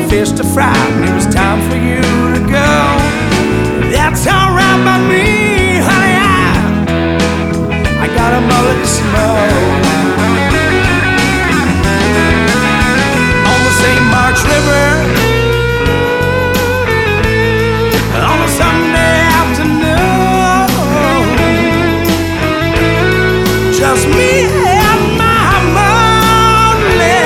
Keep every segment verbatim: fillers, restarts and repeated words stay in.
fish to fry, and it was time for you to go. That's alright by me, honey. I, I got a mullet to smoke. On the Saint Marks River, on a Sunday afternoon, just me and my money,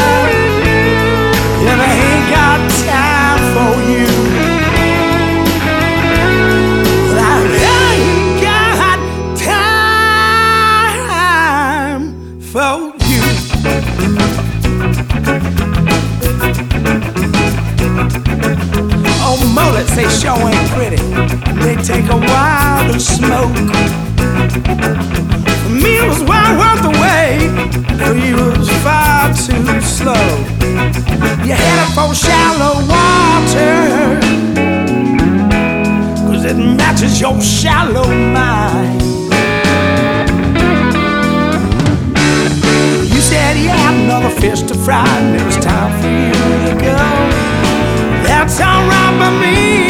and I ain't got time for you. But I ain't got time for you. Oh, mullets, they sure ain't pretty. They take a while to smoke. For me it was well worth the wait. For you it was far too slow. You're headed for shallow water, 'cause it matches your shallow mind. You said you had another fish to fry, and it was time for you to go. That's alright by me.